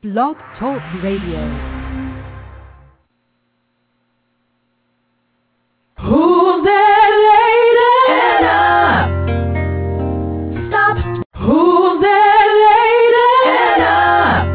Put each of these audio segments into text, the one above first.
Blog Talk Radio. Who's that lady? Anna. Stop. Who's that lady? Anna.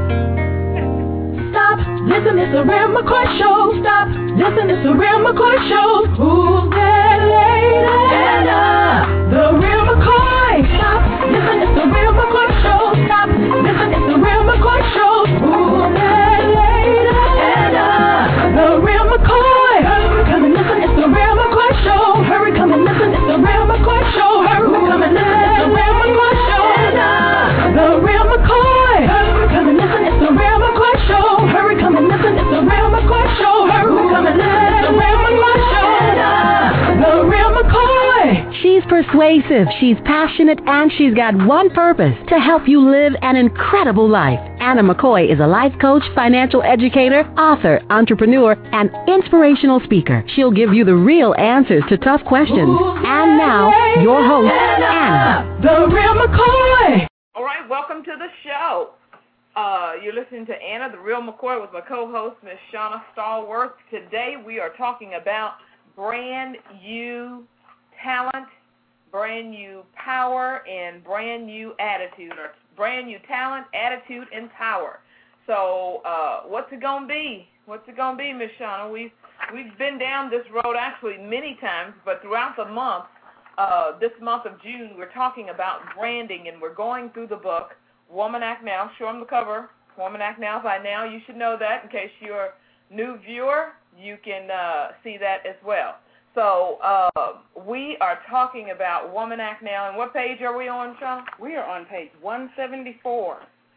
Stop. Listen, it's the Real McCoy Show. Stop. Listen, it's the Real McCoy Show. Who's that lady? Anna. The Real McCoy. Stop. Listen, it's the Real McCoy Show. Stop. Listen, it's the Real McCoy Show. Who's that lady? Anna. The Real McCoy. Come and listen, it's the Real McCoy Show. Hurry, come and listen, it's the Real McCoy Show. Hurry, come and listen, it's the Real McCoy Show. The Real McCoy. Come and listen, it's the Real McCoy Show. Hurry, come and listen, it's the Real McCoy Show. Hurry, come and listen, it's the Real McCoy Show. The Real McCoy. She's persuasive, she's passionate, and she's got one purpose: to help you live an incredible life. Anna McCoy is a life coach, financial educator, author, entrepreneur, and inspirational speaker. She'll give you the real answers to tough questions. And now, your host, Anna. The Real McCoy. All right, welcome to the show. You're listening to Anna, the Real McCoy, with my co-host, Miss Shauna Stallworth. Today we are talking about brand new talent, brand new power, and brand new attitude, or brand new talent, attitude, and power. So what's it going to be? What's it going to be, Miss Shauna? We've been down this road actually many times, but throughout the month, this month of June, we're talking about branding, and we're going through the book, Woman Act Now. Show them the cover. Woman Act Now by now. You should know that. In case you're a new viewer, you can see that as well. So we are talking about Woman Act Now. And what page are we on, Shauna? We are on page 174.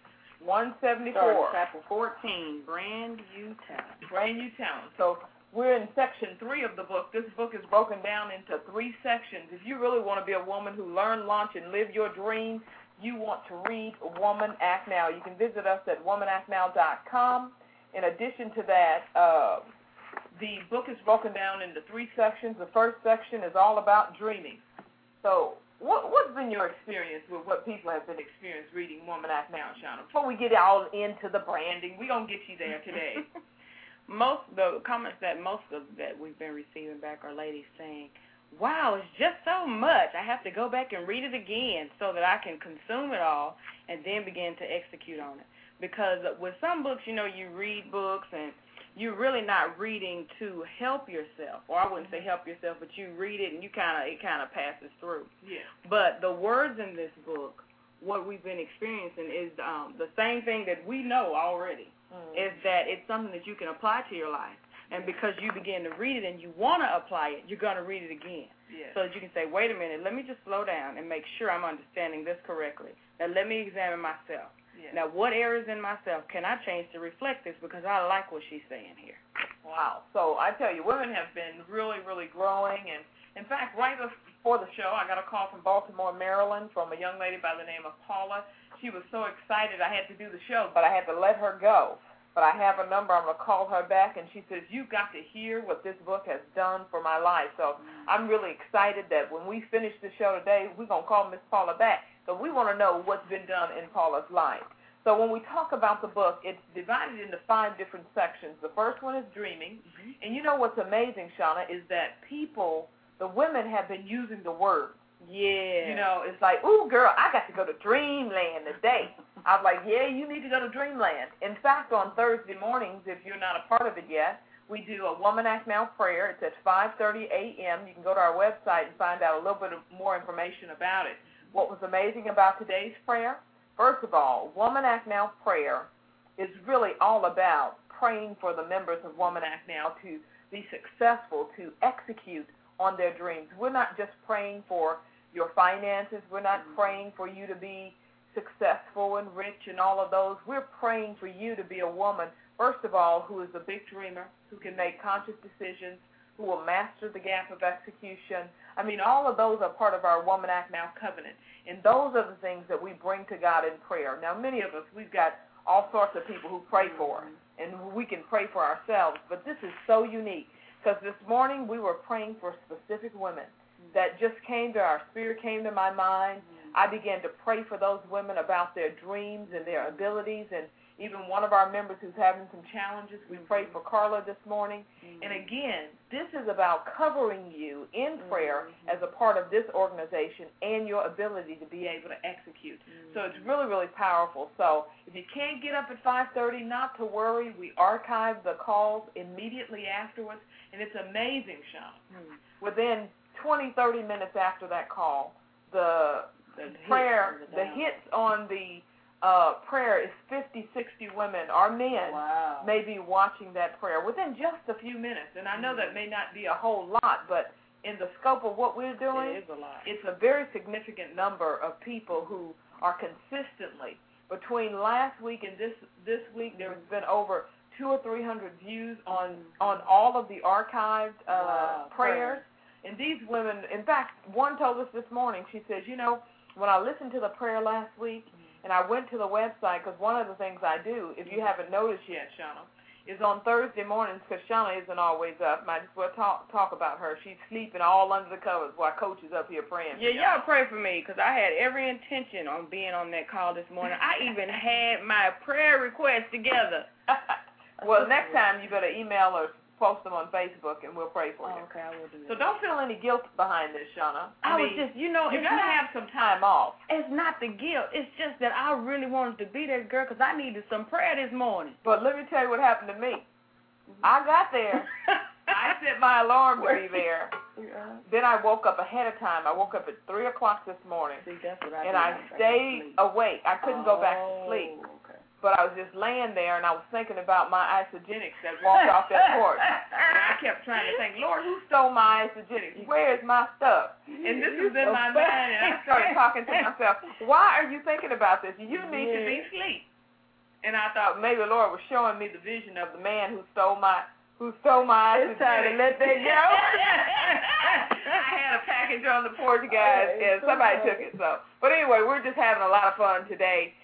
174. Chapter 14, Brand New Talent. Brand New Talent. So we're in section 3 of the book. This book is broken down into 3 sections. If you really want to be a woman who learn, launch, and live your dream, you want to read Woman Act Now. You can visit us at womanactnow.com. In addition to that, the book is broken down into 3 sections. The first section is all about dreaming. So what's been your experience with what people have been experiencing reading Woman Act Now, Shauna? Before we get all into the branding, we're going to get you there today. The comments that we've been receiving back are ladies saying, wow, it's just so much. I have to go back and read it again so that I can consume it all and then begin to execute on it. Because with some books, you read books and you're really not reading to help yourself, or I wouldn't say help yourself, but you read it and it kind of passes through. Yeah. But the words in this book, what we've been experiencing is the same thing that we know already, is that it's something that you can apply to your life. And because you begin to read it and you want to apply it, you're going to read it again. Yes. So that you can say, wait a minute, let me just slow down and make sure I'm understanding this correctly. Now let me examine myself. Yes. Now what areas in myself can I change to reflect this, because I like what she's saying here. Wow. So I tell you, women have been really, really growing. And, in fact, right before the show, I got a call from Baltimore, Maryland, from a young lady by the name of Paula. She was so excited I had to do the show, but I had to let her go. But I have a number. I'm going to call her back, and she says, you've got to hear what this book has done for my life. So I'm really excited that when we finish the show today, we're going to call Miss Paula back, because we want to know what's been done in Paula's life. So when we talk about the book, it's divided into 5 different sections. The first one is dreaming. And you know what's amazing, Shauna, is that the women have been using the word. Yeah. It's like, ooh, girl, I got to go to Dreamland today. I was like, yeah, you need to go to Dreamland. In fact, on Thursday mornings, if you're not a part of it yet, we do a Woman Act Now prayer. It's at 5:30 a.m. You can go to our website and find out a little bit more information about it. What was amazing about today's prayer? First of all, Woman Act Now prayer is really all about praying for the members of Woman Act Now to be successful, to execute on their dreams. We're not just praying for your finances. We're not praying for you to be successful and rich and all of those. We're praying for you to be a woman, first of all, who is a big dreamer, who can make conscious decisions, who will master the gap of execution. I mean, all of those are part of our Woman Act Now covenant. And those are the things that we bring to God in prayer. Now, many of us, we've got all sorts of people who pray for us, and we can pray for ourselves. But this is so unique, because this morning we were praying for specific women that just came to our spirit, came to my mind. I began to pray for those women about their dreams and their abilities, and even one of our members who's having some challenges. We prayed for Carla this morning. And again, this is about covering you in prayer as a part of this organization and your ability to be able to execute. So it's really, really powerful. So if you can't get up at 5:30, not to worry. We archive the calls immediately afterwards, and it's amazing, Sean. Within 20, 30 minutes after that call, the prayer, the hits on the prayer is 50, 60 women or men may be watching that prayer within just a few minutes. And I know that may not be a whole lot, but in the scope of what we're doing, it's a very significant number of people who are consistently, between last week and this week, there's been over 200 or 300 views on all of the archived prayers. And these women, in fact, one told us this morning, she says, you know, when I listened to the prayer last week, and I went to the website, because one of the things I do, if you haven't noticed yet, Shauna, is on Thursday mornings, because Shauna isn't always up. I just want to talk about her. She's sleeping all under the covers while Coach is up here praying. Yeah, y'all pray for me, because I had every intention on being on that call this morning. I even had my prayer requests together. Well, next time you better email or post them on Facebook, and we'll pray for you. Okay, I will do that. So don't feel any guilt behind this, Shauna. I was just, you know, you got to have some time off. It's not the guilt. It's just that I really wanted to be that girl because I needed some prayer this morning. But let me tell you what happened to me. I got there. I set my alarm to be there. Then I woke up ahead of time. I woke up at 3 o'clock this morning. See, that's what I and I stayed awake. I couldn't go back to sleep. Okay. But I was just laying there, and I was thinking about my Isogenics that walked off that porch. And I kept trying to think, Lord, who stole my Isogenics? Where is my stuff? And this was in my mind, and I started talking to myself, why are you thinking about this? You need to be asleep. And I thought maybe the Lord was showing me the vision of the man who stole my Isogenics. It's time to let that go. I had a package on the porch, guys, and somebody took it. So, but anyway, we're just having a lot of fun today.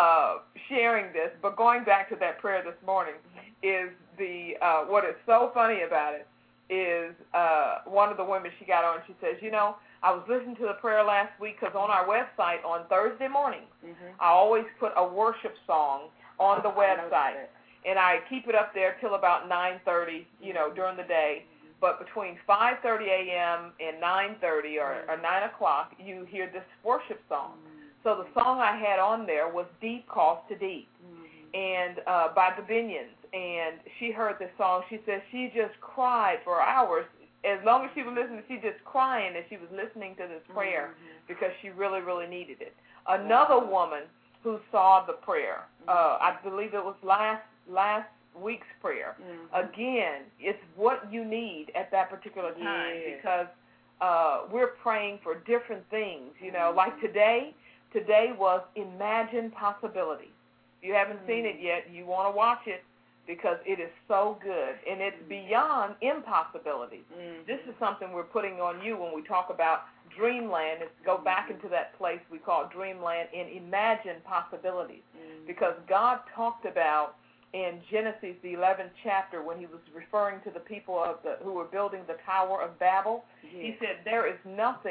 Sharing this, but going back to that prayer this morning is the what is so funny about it is one of the women, she got on, she says, you know, I was listening to the prayer last week because on our website on Thursday mornings, I always put a worship song on the website, and I keep it up there till about 9:30, you know, during the day. But between 5:30 a.m. and 9:30 or 9 o'clock, you hear this worship song. So the song I had on there was Deep Calls to Deep, and by the Binions. And she heard this song. She said she just cried for hours. As long as she was listening, she just crying as she was listening to this prayer because she really, really needed it. Another woman who saw the prayer, I believe it was last week's prayer. Again, it's what you need at that particular time because we're praying for different things. You know, like today was Imagine Possibilities. If you haven't seen it yet, you want to watch it because it is so good, and it's beyond impossibilities. This is something we're putting on you when we talk about Dreamland. It's go back into that place we call Dreamland and Imagine Possibilities because God talked about in Genesis, the 11th chapter, when he was referring to the people who were building the Tower of Babel, he said there is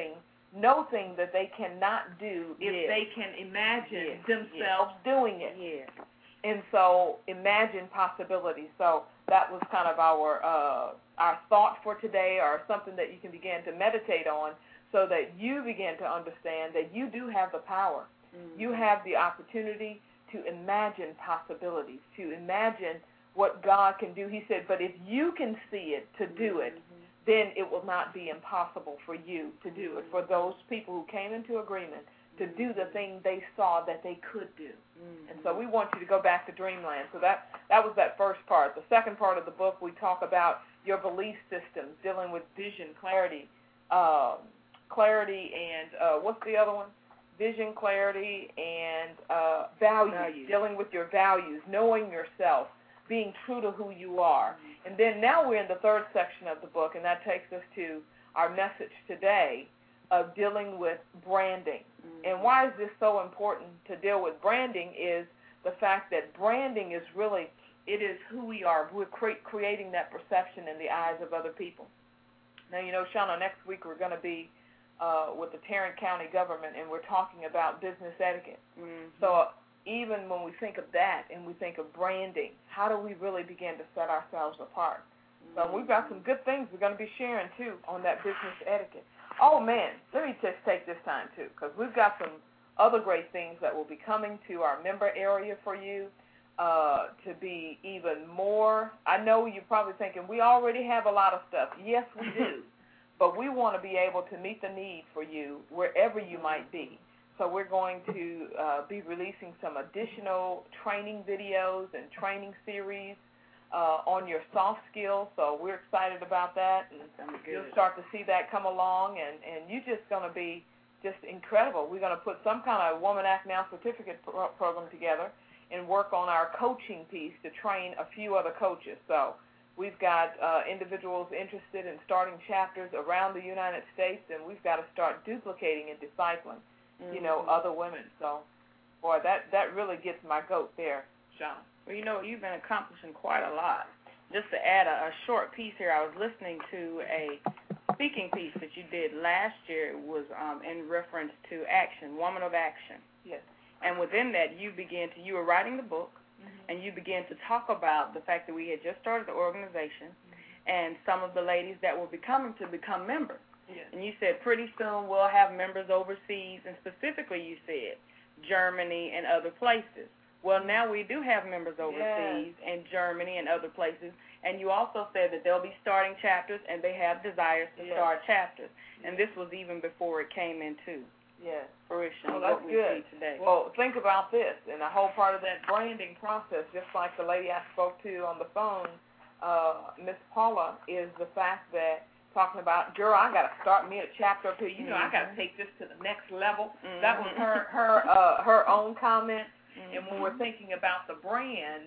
nothing that they cannot do if they can imagine themselves doing it. And so imagine possibilities. So that was kind of our thought for today, or something that you can begin to meditate on so that you begin to understand that you do have the power. You have the opportunity to imagine possibilities, to imagine what God can do. He said, but if you can see it to do it, then it will not be impossible for you to do it, for those people who came into agreement to do the thing they saw that they could do. And so we want you to go back to Dreamland. So that was that first part. The second part of the book, we talk about your belief systems, dealing with vision, clarity, and what's the other one? Vision, clarity, and values, dealing with your values, knowing yourself, being true to who you are. And then now we're in the third section of the book, and that takes us to our message today of dealing with branding. And why is this so important to deal with branding is the fact that branding is really, it is who we are. We're creating that perception in the eyes of other people. Now, you know, Shauna, next week we're going to be with the Tarrant County government, and we're talking about business etiquette. So even when we think of that and we think of branding, how do we really begin to set ourselves apart? So we've got some good things we're going to be sharing, too, on that business etiquette. Oh, man, let me just take this time, too, because we've got some other great things that will be coming to our member area for you to be even more. I know you're probably thinking, we already have a lot of stuff. Yes, we do, but we want to be able to meet the need for you wherever you might be. So we're going to be releasing some additional training videos and training series on your soft skills, so we're excited about that, and you'll start to see that come along, and you're just going to be just incredible. We're going to put some kind of Woman Act Now certificate program together and work on our coaching piece to train a few other coaches. So we've got individuals interested in starting chapters around the United States, and we've got to start duplicating and discipling, other women. So, boy, that really gets my goat there, Shauna. Well, you've been accomplishing quite a lot. Just to add a short piece here, I was listening to a speaking piece that you did last year. It was in reference to action, Woman of Action. Yes. And within that, you were writing the book, and you began to talk about the fact that we had just started the organization and some of the ladies that were become members. Yes. And you said pretty soon we'll have members overseas, and specifically you said Germany and other places. Well, now we do have members overseas in Germany and other places, and you also said that they'll be starting chapters, and they have desires to start chapters. And this was even before it came into fruition. Well, that's what we good. see today. Well, think about this, and a whole part of that branding process, just like the lady I spoke to on the phone, Miss Paula, is the fact that talking about, girl, I got to start me a chapter up here. I got to take this to the next level. That was her own comment. And when we're thinking about the brand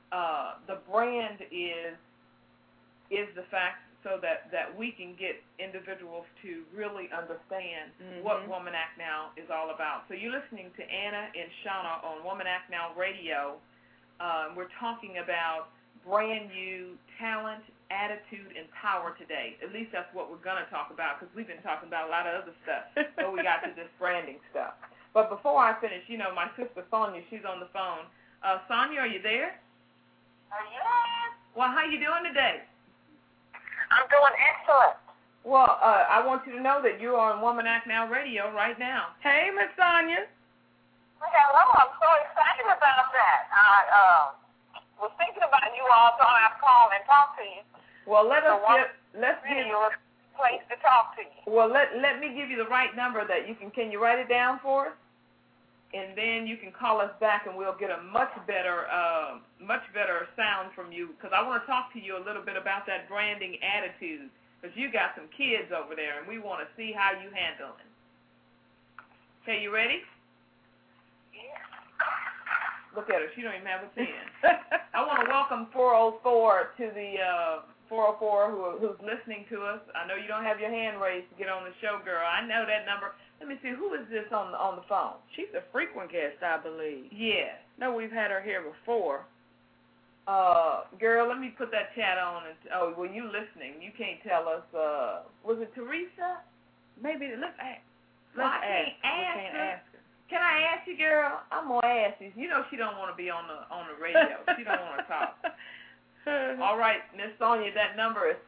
is the fact so that we can get individuals to really understand what Woman Act Now is all about. So you're listening to Anna and Shauna on Woman Act Now Radio. We're talking about brand new talent, attitude, and power today. At least that's what we're going to talk about, because we've been talking about a lot of other stuff. So we got to this branding stuff. But before I finish, my sister Sonia, she's on the phone. Sonia, are you there? Yes. Well, how you doing today? I'm doing excellent. Well, I want you to know that you're on Woman Act Now Radio right now. Hey, Miss Sonia. Hello, I'm so excited about that. I was thinking about you all, so I'd call and talk to you. Well, let's give you a place to talk to you. Well, let me give you the right number that you can you write it down for us? And then you can call us back, and we'll get a much better sound from you, because I want to talk to you a little bit about that branding attitude, because you got some kids over there, and we want to see how you handle it. Okay, you ready? Yeah. Look at her. She don't even have a pen. I want to welcome 404 to the 404 who's listening to us. I know you don't have your hand raised to get on the show, girl. I know that number. Let me see, who is this on the phone? She's a frequent guest, I believe. Yeah. No, we've had her here before. Girl, let me put that chat on. Well, you listening. You can't tell us. Was it Teresa? Maybe. Let's ask. I can't ask her. Can I ask you, girl? I'm going to ask you. She don't want to be on the radio. She don't want to talk. All right, Miss Sonia, that number is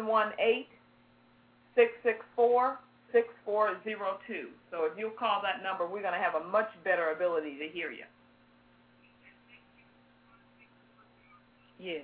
718-664-6402. So if you'll call that number, we're going to have a much better ability to hear you. Yes.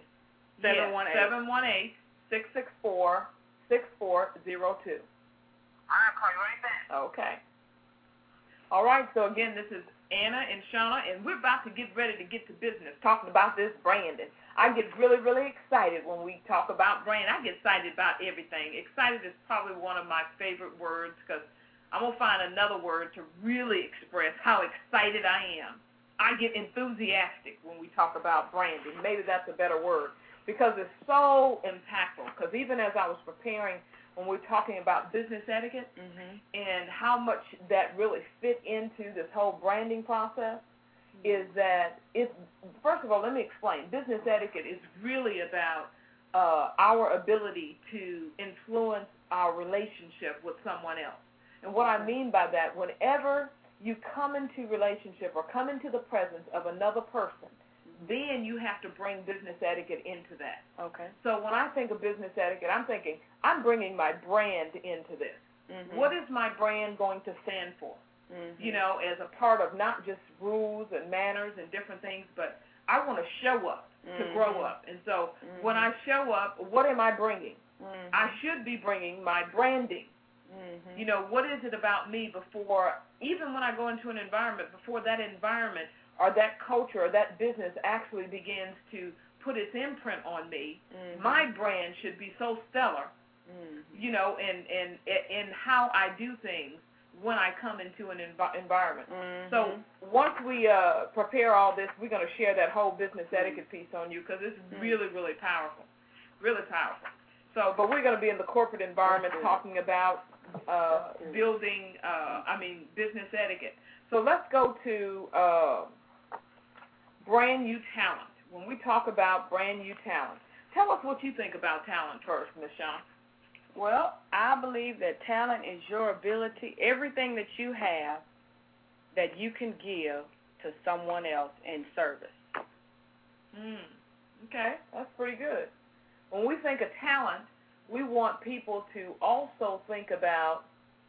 718-664-6402. I'll call you right back. Okay. All right, so again, this is Anna and Shauna, and we're about to get ready to get to business, talking about this branding. I get really, really excited when we talk about brand. I get excited about everything. Excited is probably one of my favorite words, because I'm going to find another word to really express how excited I am. I get enthusiastic when we talk about branding. Maybe that's a better word, because it's so impactful. Because even as I was preparing, when we're talking about business etiquette and how much that really fit into this whole branding process, is that first of all, let me explain. Business etiquette is really about our ability to influence our relationship with someone else. And what I mean by that, whenever you come into relationship or come into the presence of another person, then you have to bring business etiquette into that. Okay. So when I think of business etiquette, I'm thinking, I'm bringing my brand into this. What is my brand going to stand for? You know, as a part of not just rules and manners and different things, but I want to show up to grow up. And so when I show up, what am I bringing? I should be bringing my branding. You know, what is it about me before, even when I go into an environment, before that environment or that culture or that business actually begins to put its imprint on me, my brand should be so stellar, you know, in how I do things when I come into an environment. So once we prepare all this, we're going to share that whole business etiquette piece on you because it's really, really powerful, really powerful. So, but we're going to be in the corporate environment talking about building, business etiquette. So let's go to brand new talent. When we talk about brand new talent, tell us what you think about talent first, Ms. Shawn. Well, I believe that talent is your ability, everything that you have that you can give to someone else in service. Okay, that's pretty good. When we think of talent, we want people to also think about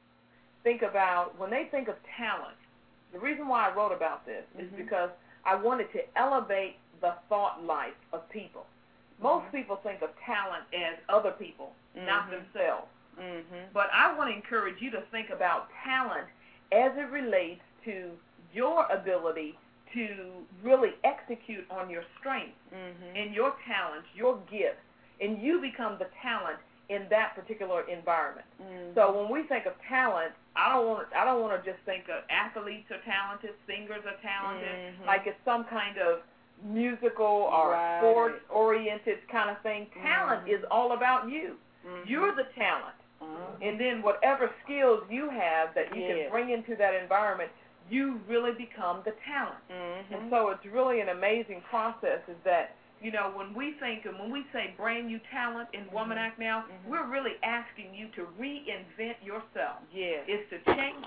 when they think of talent. The reason why I wrote about this is because I wanted to elevate the thought life of people. Most people think of talent as other people, not themselves. But I want to encourage you to think about talent as it relates to your ability to really execute on your strengths and your talents, your gifts, and you become the talent in that particular environment. So when we think of talent, I don't want to just think of athletes are talented, singers are talented, like it's some kind of musical or sports-oriented kind of thing. Talent is all about you. You're the talent. And then whatever skills you have that you can bring into that environment, you really become the talent. And so it's really an amazing process is that, you know, when we think and when we say brand new talent in Woman Act Now, we're really asking you to reinvent yourself. It's to change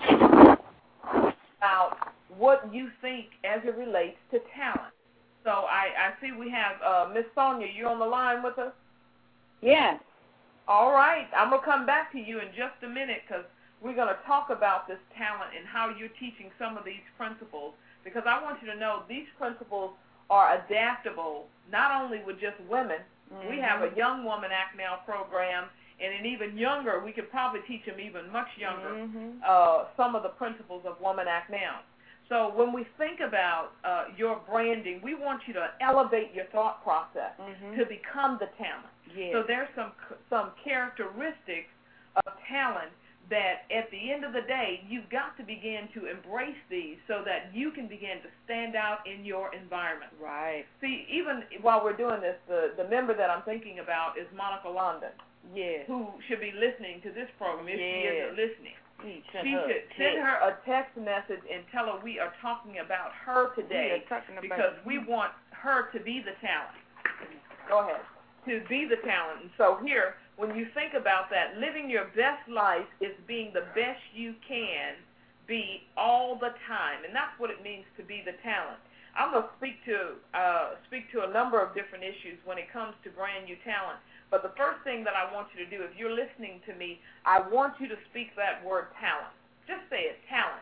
about what you think as it relates to talent. So I see we have Miss Sonia. You on the line with us? Yes. All right. I'm going to come back to you in just a minute because we're going to talk about this talent and how you're teaching some of these principles because I want you to know these principles are adaptable not only with just women. We have a Young Woman Act Now program, and an even younger, we could probably teach them even much younger, some of the principles of Woman Act Now. So when we think about your branding, we want you to elevate your thought process to become the talent. So there's some characteristics of talent that at the end of the day, you've got to begin to embrace these so that you can begin to stand out in your environment. Right. See, even while we're doing this, the member that I'm thinking about is Monica London, who should be listening to this program if she isn't listening. She should send her a text message and tell her we are talking about her today because we want her to be the talent. Go ahead. To be the talent. And so here, when you think about that, living your best life is being the best you can be all the time. And that's what it means to be the talent. I'm going to speak to a number of different issues when it comes to brand new talent. But the first thing that I want you to do, if you're listening to me, I want you to speak that word talent. Just say it, talent.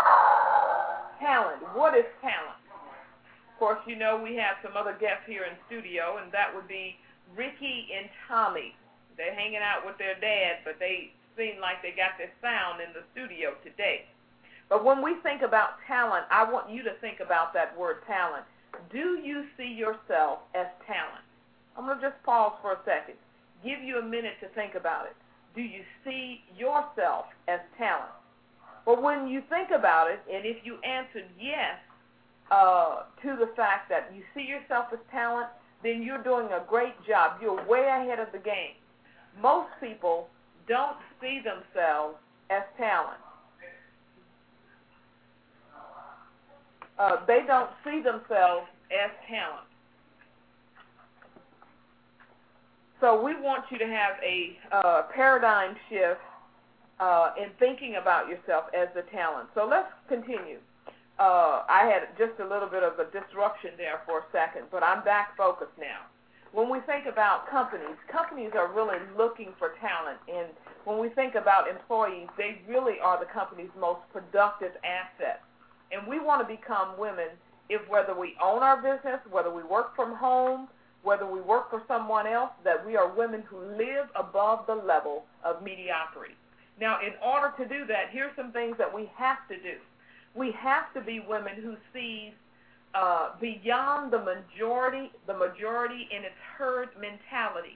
Talent. What is talent? Of course, you know we have some other guests here in studio, and that would be Ricky and Tommy. They're hanging out with their dad, but they seem like they got their sound in the studio today. But when we think about talent, I want you to think about that word talent. Do you see yourself as talent? I'm going to just pause for a second. Give you a minute to think about it. Do you see yourself as talent? But when you think about it, and if you answered yes to the fact that you see yourself as talent, then you're doing a great job. You're way ahead of the game. Most people don't see themselves as talent. They don't see themselves as talent. So we want you to have a paradigm shift in thinking about yourself as the talent. So let's continue. I had just a little bit of a disruption there for a second, but I'm back focused now. When we think about companies are really looking for talent, and when we think about employees, they really are the company's most productive asset. And we want to become women, whether we own our business, whether we work from home, whether we work for someone else, that we are women who live above the level of mediocrity. Now, in order to do that, here's some things that we have to do. We have to be women who sees beyond the majority in its herd mentality.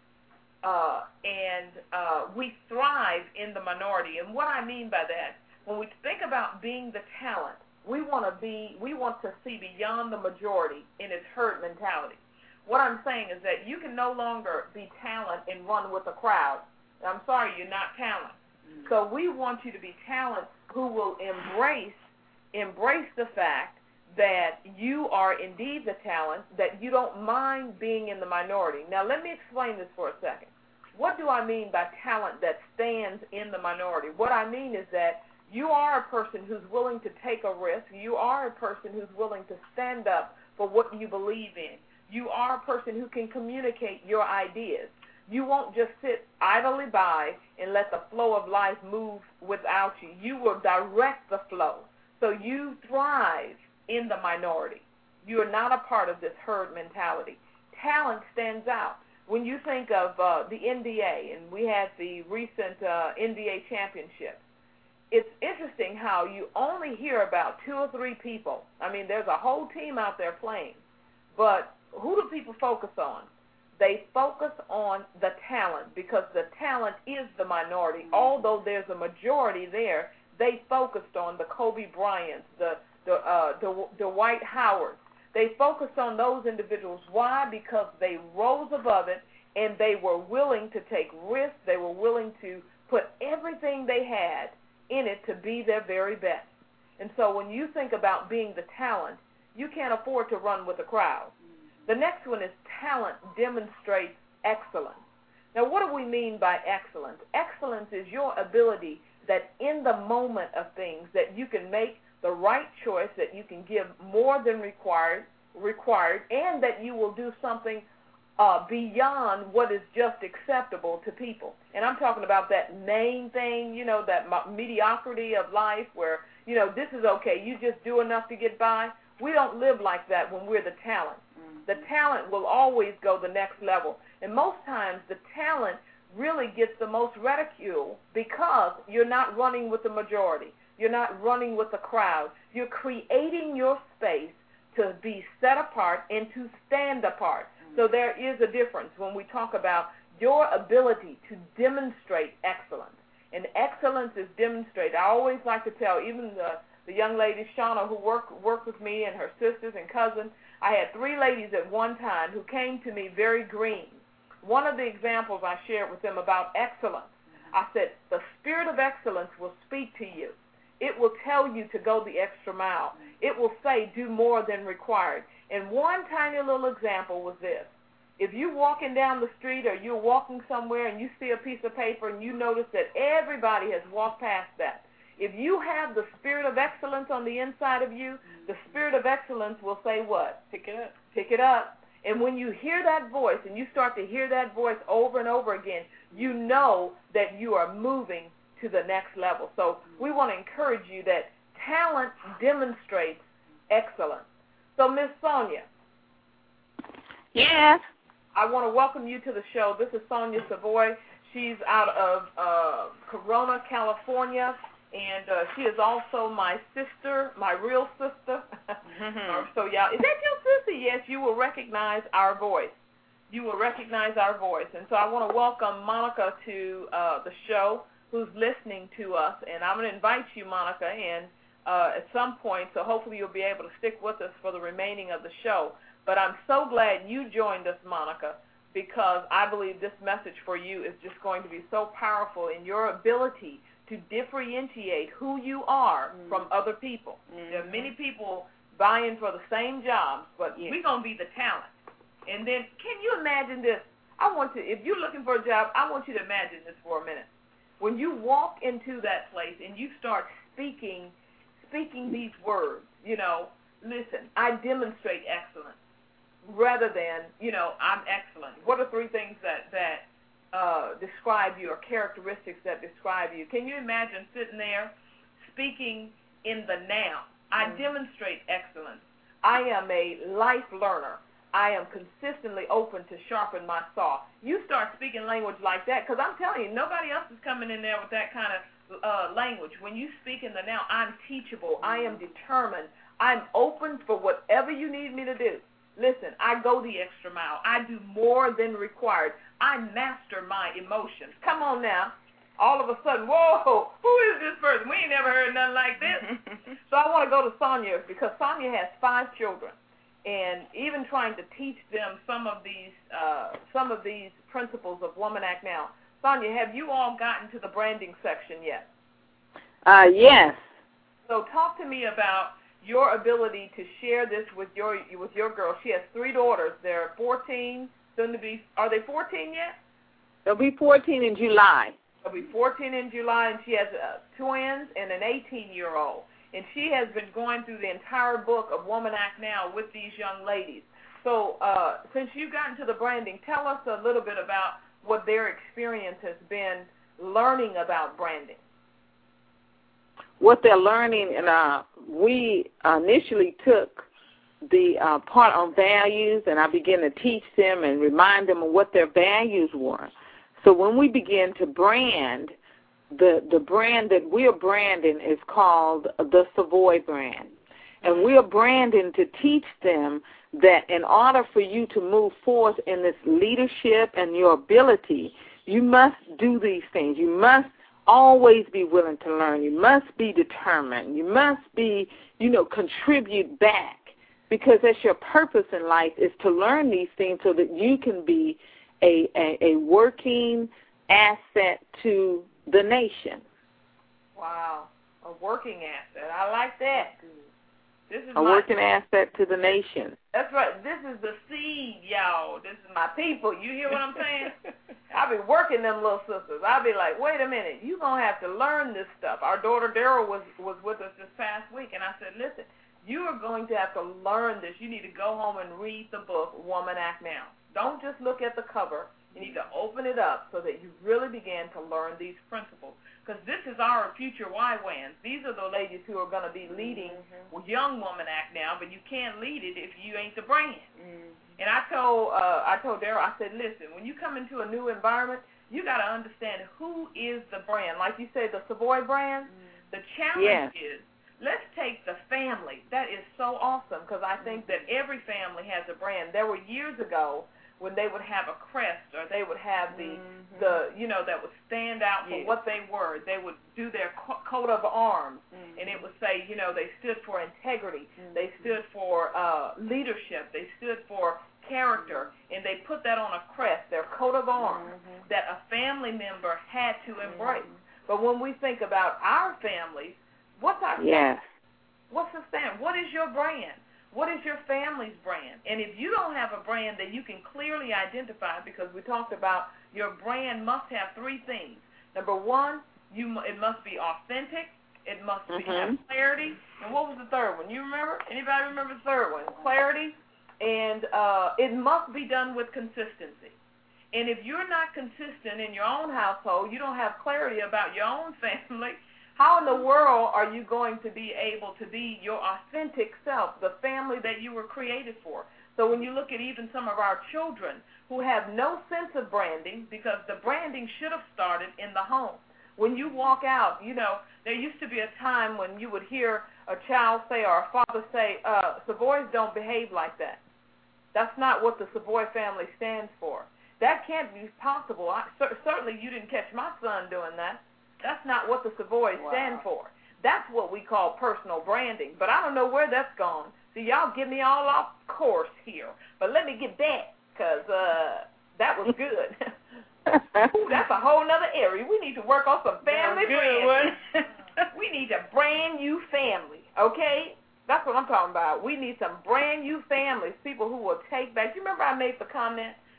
We thrive in the minority. And what I mean by that, when we think about being the talent, we want to see beyond the majority in its herd mentality. What I'm saying is that you can no longer be talent and run with a crowd. I'm sorry, you're not talent. So we want you to be talent who will embrace the fact that you are indeed the talent, that you don't mind being in the minority. Now, let me explain this for a second. What do I mean by talent that stands in the minority? What I mean is that you are a person who's willing to take a risk. You are a person who's willing to stand up for what you believe in. You are a person who can communicate your ideas. You won't just sit idly by and let the flow of life move without you. You will direct the flow. So you thrive in the minority. You are not a part of this herd mentality. Talent stands out. When you think of the NBA, and we had the recent NBA championship, it's interesting how you only hear about 2 or 3 people. I mean, there's a whole team out there playing. But who do people focus on? They focus on the talent, because the talent is the minority. Although there's a majority there, they focused on the Kobe Bryants, the Dwight Howards. They focused on those individuals. Why? Because they rose above it, and they were willing to take risks. They were willing to put everything they had in it to be their very best. And so when you think about being the talent, you can't afford to run with the crowd. The next one is talent demonstrates excellence. Now, what do we mean by excellence? Excellence is your ability that in the moment of things that you can make the right choice, that you can give more than required, and that you will do something beyond what is just acceptable to people. And I'm talking about that main thing, that mediocrity of life where, this is okay, you just do enough to get by. We don't live like that when we're the talent. The talent will always go the next level. And most times the talent really gets the most ridicule because you're not running with the majority. You're not running with the crowd. You're creating your space to be set apart and to stand apart. So there is a difference when we talk about your ability to demonstrate excellence. And excellence is demonstrated. I always like to tell even the young lady, Shauna, who worked with me, and her sisters and cousins, I had 3 ladies at one time who came to me very green. One of the examples I shared with them about excellence, I said, the spirit of excellence will speak to you. It will tell you to go the extra mile. It will say, do more than required. And one tiny little example was this. If you're walking down the street or you're walking somewhere and you see a piece of paper and you notice that everybody has walked past that, if you have the spirit of excellence on the inside of you, the spirit of excellence will say what? Pick it up. Pick it up. And when you hear that voice and you start to hear that voice over and over again, you know that you are moving to the next level. So we want to encourage you that talent demonstrates excellence. So, Miss Sonia. Yes. I want to welcome you to the show. This is Sonia Savoy. She's out of Corona, California. And she is also my sister, my real sister. So, yeah, is that your sister? Yes, you will recognize our voice. You will recognize our voice. And so I want to welcome Monica to the show, who's listening to us. And I'm going to invite you, Monica, in at some point, so hopefully you'll be able to stick with us for the remaining of the show. But I'm so glad you joined us, Monica, because I believe this message for you is just going to be so powerful in your ability to differentiate who you are from other people. There are many people vying for the same jobs, but we're going to be the talent. And then, can you imagine this? If you're looking for a job, I want you to imagine this for a minute. when you walk into that place and you start speaking these words, listen, I demonstrate excellence rather than, I'm excellent. What are 3 things that describe you, or characteristics that describe you? Can you imagine sitting there speaking in the now? I demonstrate excellence. I am a life learner. I am consistently open to sharpen my saw. You start speaking language like that, because I'm telling you, nobody else is coming in there with that kind of language. When you speak in the now, I'm teachable. I am determined. I'm open for whatever you need me to do. Listen, I go the extra mile. I do more than required. I master my emotions. Come on now. All of a sudden, whoa, who is this person? We ain't never heard nothing like this. So I want to go to Sonia, because Sonia has 5 children. And even trying to teach them some of these principles of Woman Act Now. Sonia, have you all gotten to the branding section yet? Yes. So talk to me about your ability to share this with your girl. She has 3 daughters. They're 14, soon to be. Are they 14 yet? They'll be 14 in July. They'll be 14 in July, and she has twins and an 18-year-old. And she has been going through the entire book of Woman Act Now with these young ladies. So since you've gotten to the branding, tell us a little bit about what their experience has been learning about branding. What they're learning, and we initially took the part on values, and I began to teach them and remind them of what their values were. So when we began to brand, the brand that we're branding is called the Savoy brand. And we're branding to teach them that in order for you to move forth in this leadership and your ability, you must do these things. You must always be willing to learn. You must be determined. You must be, contribute back, because that's your purpose in life, is to learn these things so that you can be a working asset to the nation. Wow, a working asset. I like that. This is working asset to the nation. That's right. This is the seed, y'all. This is my people. You hear what I'm saying? I'll be working them little sisters. I'll be like, wait a minute, you're going to have to learn this stuff. Our daughter Daryl was with us this past week, and I said, listen, you are going to have to learn this. You need to go home and read the book, Woman Act Now. Don't just look at the cover. You need to open it up so that you really begin to learn these principles. Because this is our future YWANs. These are the ladies who are going to be leading Young Woman Act Now, but you can't lead it if you ain't the brand. And I told Daryl, I said, listen, when you come into a new environment, you got to understand who is the brand. Like you said, the Savoy brand, the challenge is, let's take the family. That is so awesome, because I think that every family has a brand. There were years ago when they would have a crest, or they would have the that would stand out for what they were. They would do their coat of arms, and it would say, they stood for integrity. They stood for leadership. They stood for character, and they put that on a crest, their coat of arms, that a family member had to embrace. But when we think about our families, what's our stand? What's the stand? What is your brand? What is your family's brand? And if you don't have a brand that you can clearly identify, because we talked about your brand must have 3 things. Number 1, it must be authentic. It must have clarity. And what was the third one? You remember? Anybody remember the third one? Clarity. And it must be done with consistency. And if you're not consistent in your own household, you don't have clarity about your own family, how in the world are you going to be able to be your authentic self, the family that you were created for? So when you look at even some of our children who have no sense of branding, because the branding should have started in the home. When you walk out, there used to be a time when you would hear a child say or a father say, Savoys don't behave like that. That's not what the Savoy family stands for. That can't be possible. Certainly you didn't catch my son doing that. That's not what the Savoys stand for. That's what we call personal branding. But I don't know where that's gone. So y'all get me all off course here. But let me get back, because that was good. Ooh, that's a whole other area. We need to work on some family branding. We need to brand you family, okay? That's what I'm talking about. We need some brand new families, people who will take back. You remember I made the comment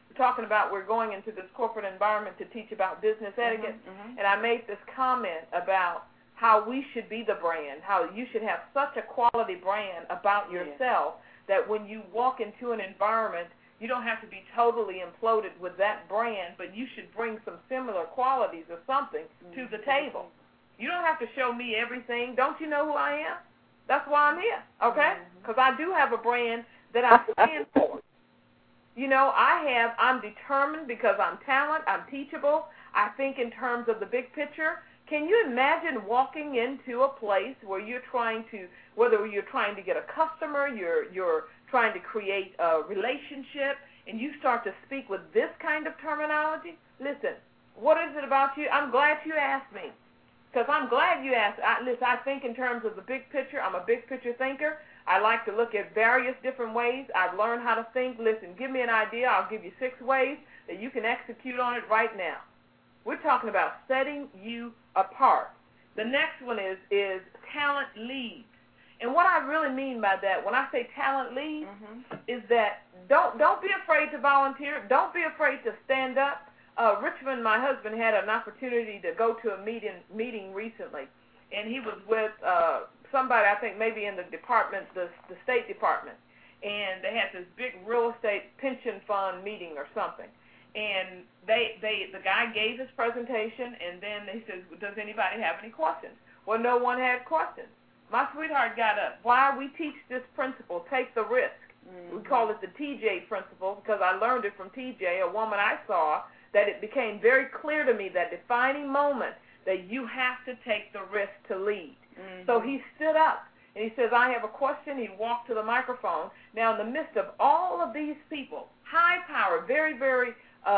talking about we're going into this corporate environment to teach about business etiquette, and I made this comment about how we should be the brand, how you should have such a quality brand about yourself that when you walk into an environment, you don't have to be totally imploded with that brand, but you should bring some similar qualities or something to the table. You don't have to show me everything. Don't you know who I am? That's why I'm here, okay? Because I do have a brand that I stand for. You know, I'm determined because I'm talented, I'm teachable. I think in terms of the big picture. Can you imagine walking into a place where you're trying to, whether you're trying to get a customer, you're trying to create a relationship, and you start to speak with this kind of terminology? Listen, what is it about you? I'm glad you asked me, because I'm glad you asked. Listen, I think in terms of the big picture. I'm a big picture thinker. I like to look at various different ways. I've learned how to think. Listen, give me an idea. I'll give you 6 ways that you can execute on it right now. We're talking about setting you apart. The next one is talent leads. And what I really mean by that, when I say talent leads, is that don't be afraid to volunteer. Don't be afraid to stand up. Richmond, my husband, had an opportunity to go to a meeting recently, and he was with somebody, I think maybe in the department, the State Department, and they had this big real estate pension fund meeting or something. And the guy gave his presentation, and then he says, does anybody have any questions? Well, no one had questions. My sweetheart got up. Why we teach this principle, take the risk. We call it the TJ principle because I learned it from TJ, a woman I saw, that it became very clear to me that defining moment that you have to take the risk to lead. So he stood up, and he says, I have a question. He walked to the microphone. Now, in the midst of all of these people, high power, very, very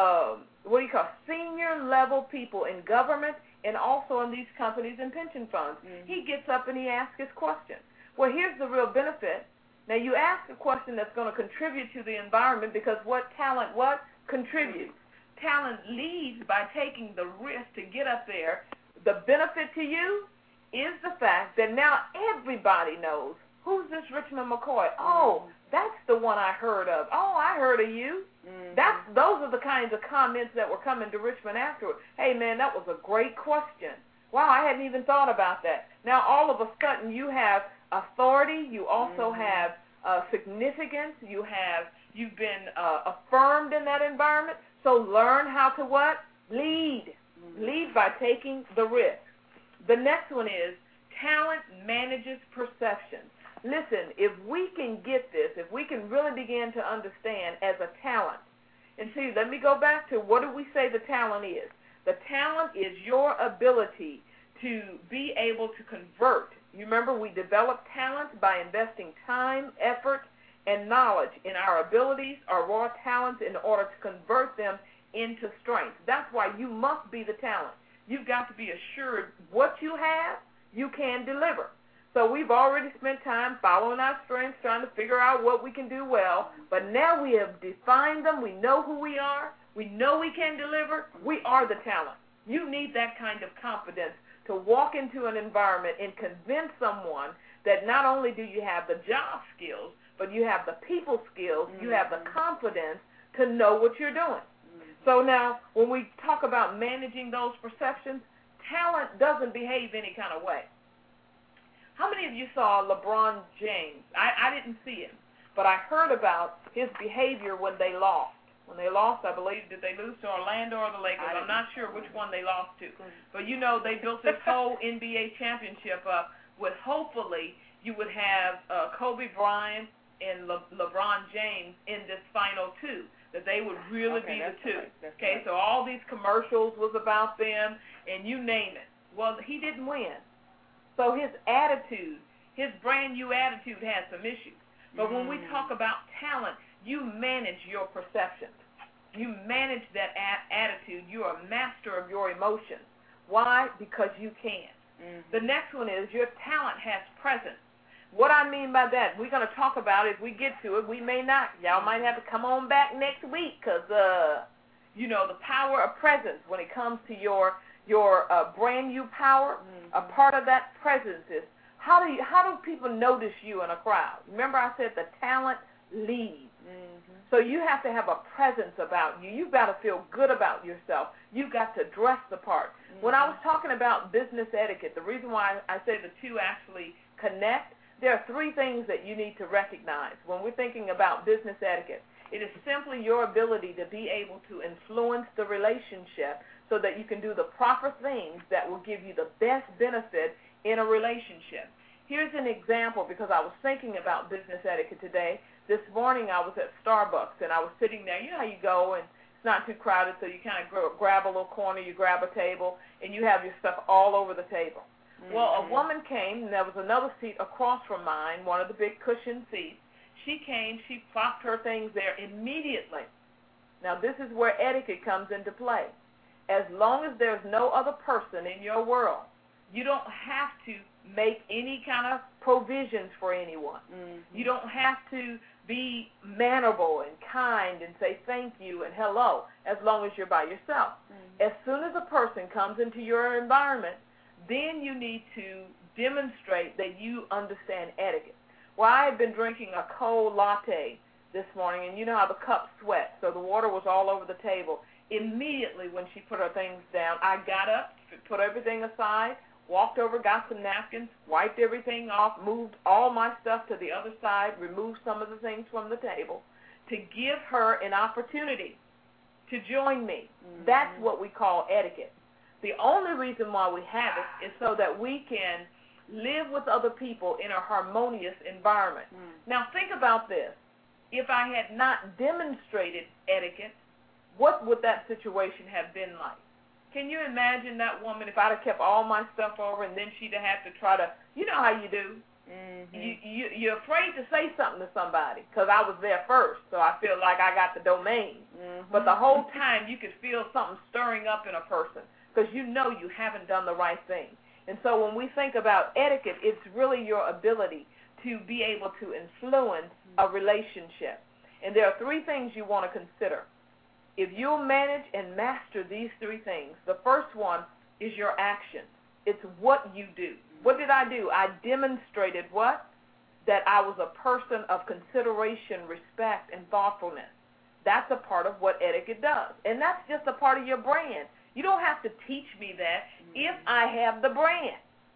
senior level people in government and also in these companies and pension funds. He gets up and he asks his question. Well, here's the real benefit. Now, you ask a question that's going to contribute to the environment because talent contributes. Talent leads by taking the risk to get up there. The benefit to you is the fact that now everybody knows, who's this Richmond McCoy? Oh, that's the one I heard of. Oh, I heard of you. Those are the kinds of comments that were coming to Richmond afterward. Hey, man, that was a great question. Wow, I hadn't even thought about that. Now, all of a sudden, you have authority. You also have significance. You've been affirmed in that environment. So learn how to what? Lead. Lead by taking the risk. The next one is talent manages perception. Listen, if we can get this, if we can really begin to understand as a talent, and see, let me go back to what do we say the talent is? The talent is your ability to be able to convert. You remember we develop talent by investing time, effort, and knowledge in our abilities, our raw talents, in order to convert them into strength. That's why you must be the talent. You've got to be assured what you have, you can deliver. So we've already spent time following our strengths, trying to figure out what we can do well, but now we have defined them. We know who we are. We know we can deliver. We are the talent. You need that kind of confidence to walk into an environment and convince someone that not only do you have the job skills, but you have the people skills, you have the confidence to know what you're doing. So now, when we talk about managing those perceptions, talent doesn't behave any kind of way. How many of you saw LeBron James? I didn't see him, but I heard about his behavior when they lost. When they lost, I believe, did they lose to Orlando or the Lakers? I'm not sure which one they lost to. But, you know, they built this whole NBA championship up with hopefully you would have Kobe Bryant and LeBron James in this final two, that they would really be the two. Okay, so all these commercials was about them, and you name it. Well, he didn't win. So his attitude, his brand new attitude has some issues. But when we talk about talent, you manage your perceptions. You manage that attitude. You're a master of your emotions. Why? Because you can. The next one is your talent has presence. What I mean by that, we're going to talk about it as we get to it. We may not. Y'all might have to come on back next week because, you know, the power of presence when it comes to your brand new power, a part of that presence is how do people notice you in a crowd? Remember I said the talent leads. So you have to have a presence about you. You've got to feel good about yourself. You've got to dress the part. When I was talking about business etiquette, the reason why I say the two actually connect, there are three things that you need to recognize when we're thinking about business etiquette. It is simply your ability to be able to influence the relationship so that you can do the proper things that will give you the best benefit in a relationship. Here's an example, because I was thinking about business etiquette today. This morning I was at Starbucks, and I was sitting there. You know how you go, and it's not too crowded, so you kind of grab a little corner, you grab a table, and you have your stuff all over the table. Well, a woman came, and there was another seat across from mine, one of the big cushion seats. She came, she plopped her things there immediately. Now, this is where etiquette comes into play. As long as there's no other person in your world, you don't have to make any kind of provisions for anyone. You don't have to be mannerable and kind and say thank you and hello as long as you're by yourself. As soon as a person comes into your environment, then you need to demonstrate that you understand etiquette. Well, I had been drinking a cold latte this morning, and you know how the cup sweats, so the water was all over the table. Immediately when she put her things down, I got up, put everything aside, walked over, got some napkins, wiped everything off, moved all my stuff to the other side, removed some of the things from the table to give her an opportunity to join me. That's what we call etiquette. The only reason why we have it is so that we can live with other people in a harmonious environment. Now, think about this. If I had not demonstrated etiquette, what would that situation have been like? Can you imagine that woman, if I'd have kept all my stuff over and then she'd have had to try to, you know how you do. You're afraid to say something to somebody because I was there first, so I feel like I got the domain. But the whole time you could feel something stirring up in a person because you know you haven't done the right thing. And so when we think about etiquette, it's really your ability to be able to influence a relationship. And there are three things you want to consider. If you'll manage and master these three things, the first one is your actions. It's what you do. What did I do? I demonstrated what? That I was a person of consideration, respect, and thoughtfulness. That's a part of what etiquette does. And that's just a part of your brand. You don't have to teach me that if I have the brand.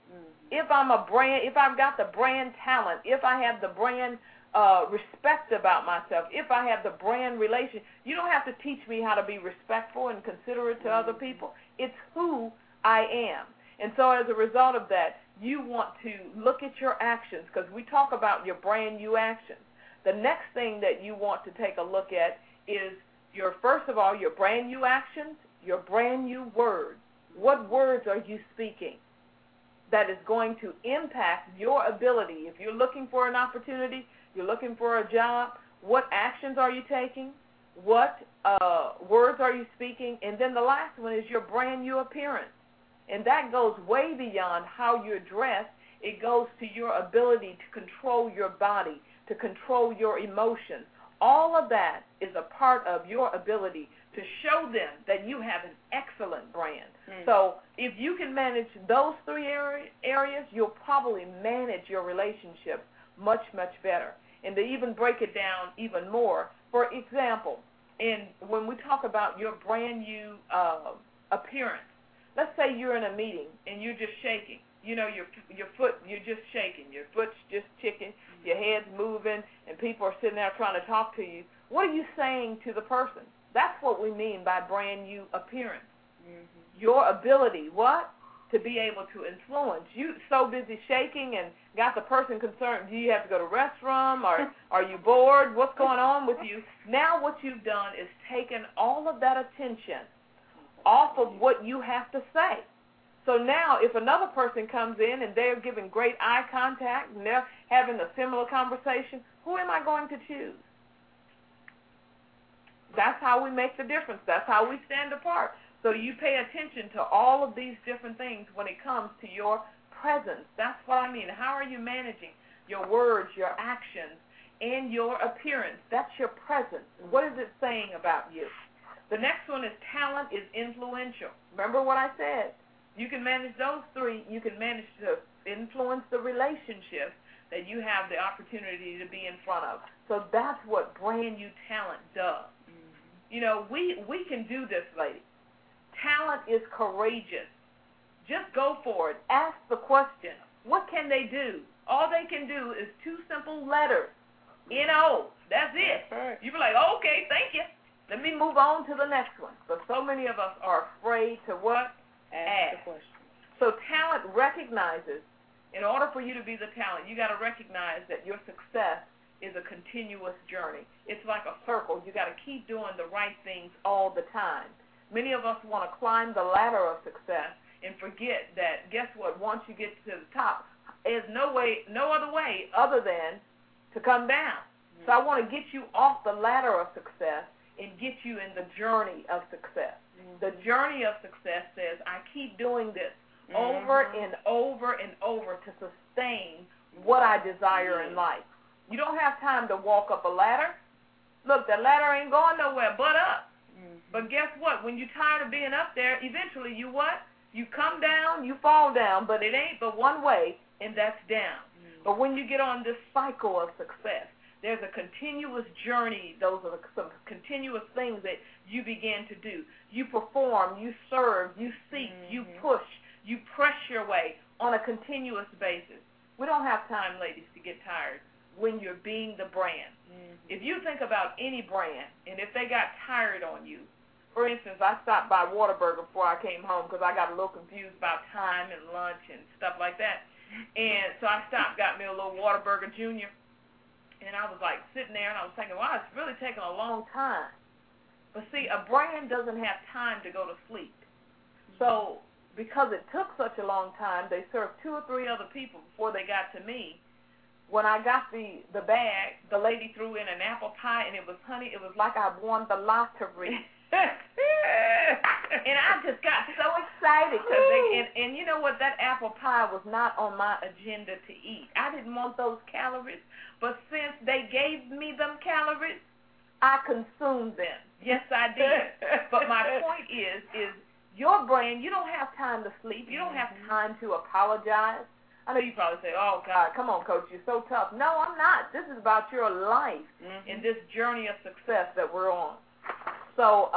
If I'm a brand, if I've got the brand talent, if I have the brand respect about myself, if I have the brand relation, you don't have to teach me how to be respectful and considerate to other people. It's who I am. And so as a result of that, you want to look at your actions, because we talk about your brand new actions. The next thing that you want to take a look at is first of all, your brand new actions, your brand new words. What words are you speaking that is going to impact your ability? If you're looking for an opportunity, you're looking for a job, what actions are you taking? What words are you speaking? And then the last one is your brand new appearance. And that goes way beyond how you're dressed. It goes to your ability to control your body, to control your emotions. All of that is a part of your ability to show them that you have an excellent brand. So if you can manage those three areas, you'll probably manage your relationships much, much better. And to even break it down even more, for example, when we talk about your brand new appearance, let's say you're in a meeting and you're just shaking. You know, your foot, you're just shaking. Your foot's just ticking. Your head's moving, and people are sitting there trying to talk to you. What are you saying to the person? That's what we mean by brand new appearance. Your ability, what? To be able to influence. You so busy shaking and got the person concerned. Do you have to go to the restroom, or are you bored? What's going on with you? Now what you've done is taken all of that attention off of what you have to say. So now if another person comes in and they're giving great eye contact and they're having a similar conversation, who am I going to choose? That's how we make the difference. That's how we stand apart. So you pay attention to all of these different things when it comes to your presence. That's what I mean. How are you managing your words, your actions, and your appearance? That's your presence. What is it saying about you? The next one is talent is influential. Remember what I said. You can manage those three. You can manage to influence the relationships that you have the opportunity to be in front of. So that's what brand new talent does. You know, we can do this, ladies. Talent is courageous. Just go for it. Ask the question, what can they do? All they can do is two simple letters, N-O. That's it. Right. You be like, okay, thank you. Let me move on to the next one. But so many of us are afraid to what? Ask the question. So talent recognizes, in order for you to be the talent, you got to recognize that your success is a continuous journey. It's like a circle. You got to keep doing the right things all the time. Many of us want to climb the ladder of success and forget that, guess what, once you get to the top, there's no other way other than to come down. So I want to get you off the ladder of success and get you in the journey of success. The journey of success says, I keep doing this over and over and over to sustain what I desire in life. You don't have time to walk up a ladder. Look, the ladder ain't going nowhere but up. But guess what? When you're tired of being up there, eventually you what? You come down, you fall down, but it ain't but one way, and that's down. But when you get on this cycle of success, there's a continuous journey. Those are some continuous things that you begin to do. You perform, you serve, you seek, you push, you press your way on a continuous basis. We don't have time, ladies, to get tired when you're being the brand. If you think about any brand, and if they got tired on you, for instance, I stopped by Whataburger before I came home because I got a little confused about time and lunch and stuff like that. And so I stopped, got me a little Whataburger Junior, and I was like sitting there and I was thinking, wow, it's really taking a long time. But see, a brand doesn't have time to go to sleep. So because it took such a long time, they served 2 or 3 other people before they got to me. When I got the bag, the lady threw in an apple pie, and it was, honey, it was like I won the lottery. And I just got so excited because and you know what, that apple pie was not on my agenda to eat. I didn't want those calories, but since they gave me them calories, I consumed them. Yes, I did. But my point is your brand, you don't have time to sleep. You don't have time to apologize. I know you probably say, oh, God, come on, Coach, you're so tough. No, I'm not. This is about your life and this journey of success that we're on. So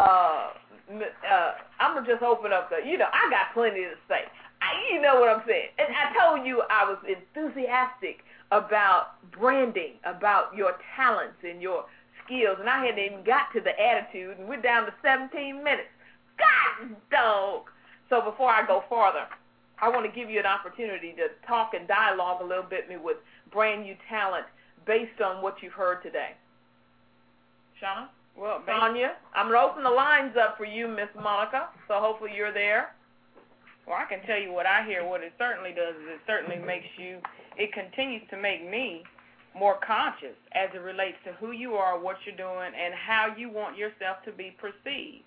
I'm going to just open up I got plenty to say. You know what I'm saying. And I told you I was enthusiastic about branding, about your talents and your skills, and I hadn't even got to the attitude, and we're down to 17 minutes. God, dog. So before I go farther, I want to give you an opportunity to talk and dialogue a little bit with brand new talent based on what you've heard today. Shauna? Well, Sonia, I'm going to open the lines up for you, Miss Monica, so hopefully you're there. Well, I can tell you what I hear. What it certainly does is it certainly it continues to make me more conscious as it relates to who you are, what you're doing, and how you want yourself to be perceived.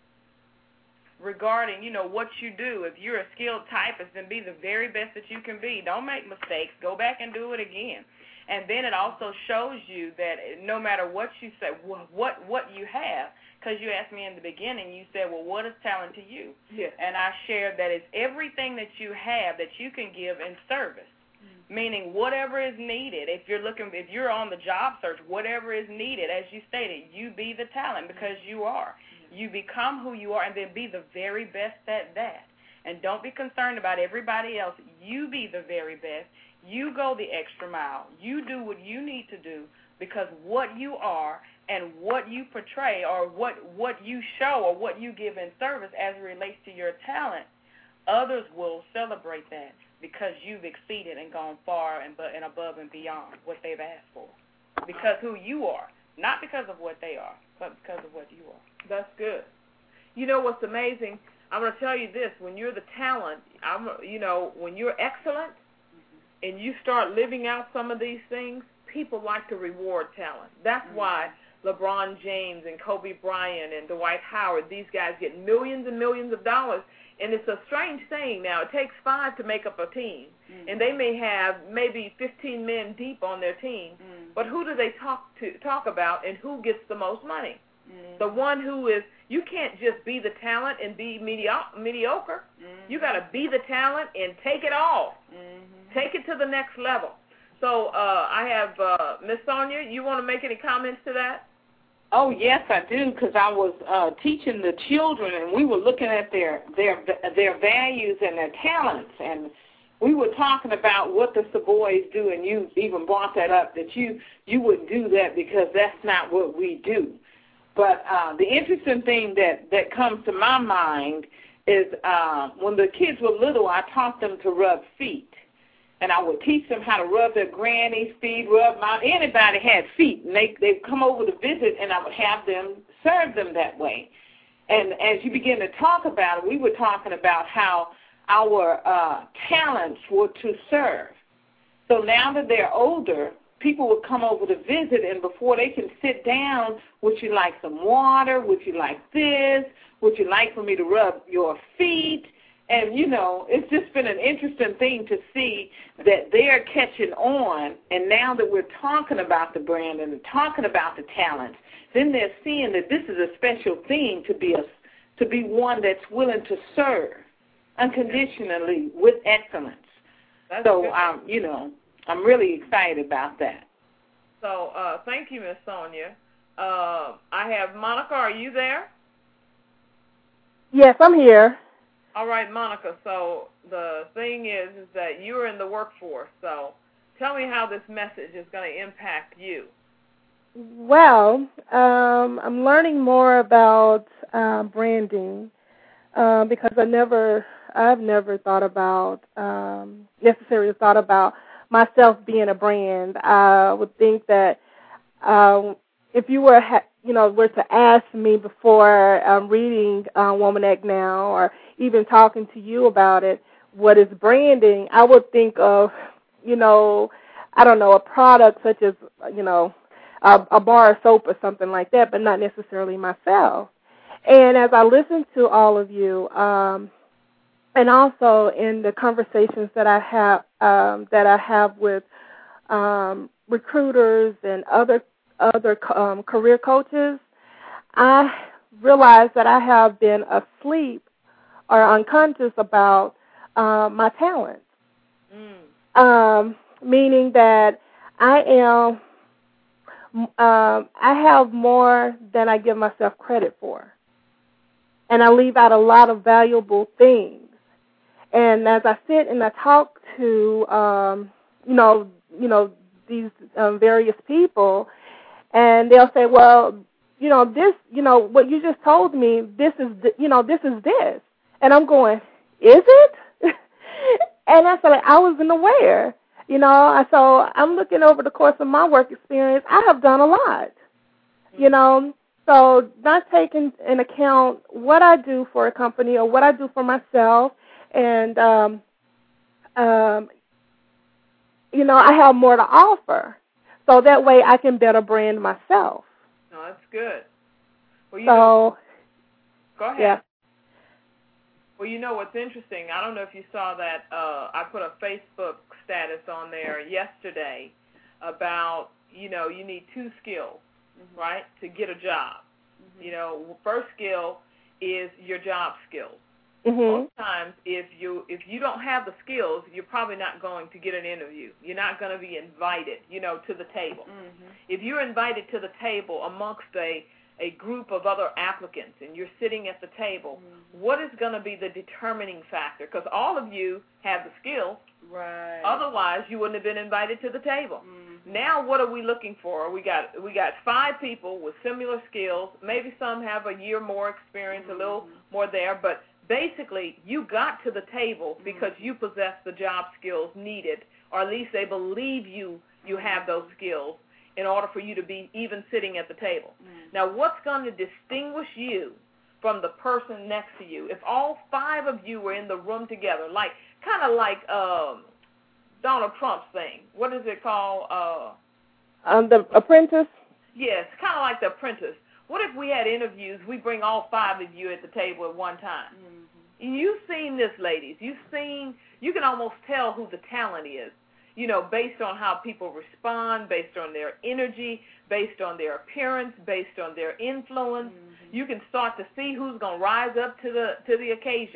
Regarding, what you do. If you're a skilled typist, then be the very best that you can be. Don't make mistakes. Go back and do it again. And then it also shows you that no matter what you say, what you have, because you asked me in the beginning, you said, well, what is talent to you? Yes. And I shared that it's everything that you have that you can give in service, meaning whatever is needed. If you're on the job search, whatever is needed, as you stated, you be the talent because you are. You become who you are, and then be the very best at that. And don't be concerned about everybody else. You be the very best. You go the extra mile. You do what you need to do, because what you are and what you portray, or what you show, or what you give in service as it relates to your talent, others will celebrate that because you've exceeded and gone far and above and beyond what they've asked for. Because who you are, not because of what they are, but because of what you are. That's good. You know what's amazing? I'm going to tell you this. When you're the talent, when you're excellent and you start living out some of these things, people like to reward talent. That's why LeBron James and Kobe Bryant and Dwight Howard, these guys get millions and millions of dollars. And it's a strange thing now. It takes 5 to make up a team. And they may have maybe 15 men deep on their team. But who do they talk about, and who gets the most money? The one who is, you can't just be the talent and be mediocre. You got to be the talent and take it all. Take it to the next level. So I have Miss Sonia. You want to make any comments to that? Oh, yes, I do, because I was teaching the children, and we were looking at their values and their talents, and we were talking about what the Savoys do, and you even brought that up, that you wouldn't do that because that's not what we do. But the interesting thing that comes to my mind is when the kids were little, I taught them to rub feet. And I would teach them how to rub their granny's feet, rub mine. Anybody had feet, and they'd come over to visit, and I would have them serve them that way. And as you begin to talk about it, we were talking about how our talents were to serve. So now that they're older, people would come over to visit, and before they can sit down, would you like some water? Would you like this? Would you like for me to rub your feet? And, you know, it's just been an interesting thing to see that they're catching on, and now that we're talking about the brand and talking about the talents, then they're seeing that this is a special thing to be one that's willing to serve unconditionally with excellence. So, you know, I'm really excited about that. So thank you, Miss Sonia. I have Monica. Are you there? Yes, I'm here. All right, Monica, so the thing is that you're in the workforce, so tell me how this message is going to impact you. Well, I'm learning more about branding because I've never thought about, necessarily thought about myself being a brand. I would think that if you were, were to ask me before reading Woman Act Now or even talking to you about it, what is branding, I would think of, I don't know, a product such as, a bar of soap or something like that, but not necessarily myself. And as I listen to all of you, and also in the conversations that I have with recruiters and other career coaches, I realize that I have been asleep or unconscious about my talents, meaning that I have more than I give myself credit for, and I leave out a lot of valuable things. And as I sit and I talk to these various people, and they'll say, well, this, what you just told me, this is this. And I'm going, is it? And I said, I wasn't aware, So I'm looking over the course of my work experience. I have done a lot, So not taking into account what I do for a company or what I do for myself, and I have more to offer, so that way I can better brand myself. No, that's good. Well, go ahead. Yeah. Well, what's interesting, I don't know if you saw that, I put a Facebook status on there yesterday about, you need 2 skills, right, to get a job. First skill is your job skills. Most times, if you don't have the skills, you're probably not going to get an interview. You're not going to be invited, to the table. If you're invited to the table amongst a group of other applicants and you're sitting at the table, what is going to be the determining factor? Because all of you have the skills. Right. Otherwise, you wouldn't have been invited to the table. Now, what are we looking for? We got 5 people with similar skills. Maybe some have a year more experience, a little more there, but basically, you got to the table because you possess the job skills needed, or at least they believe you have those skills in order for you to be even sitting at the table. Now, what's going to distinguish you from the person next to you? If all 5 of you were in the room together, kind of like Donald Trump's thing. What is it called? The Apprentice? Yes, kind of like The Apprentice. What if we had interviews, we bring all 5 of you at the table at one time? You've seen this, ladies. You can almost tell who the talent is, based on how people respond, based on their energy, based on their appearance, based on their influence. You can start to see who's going to rise up to the occasion.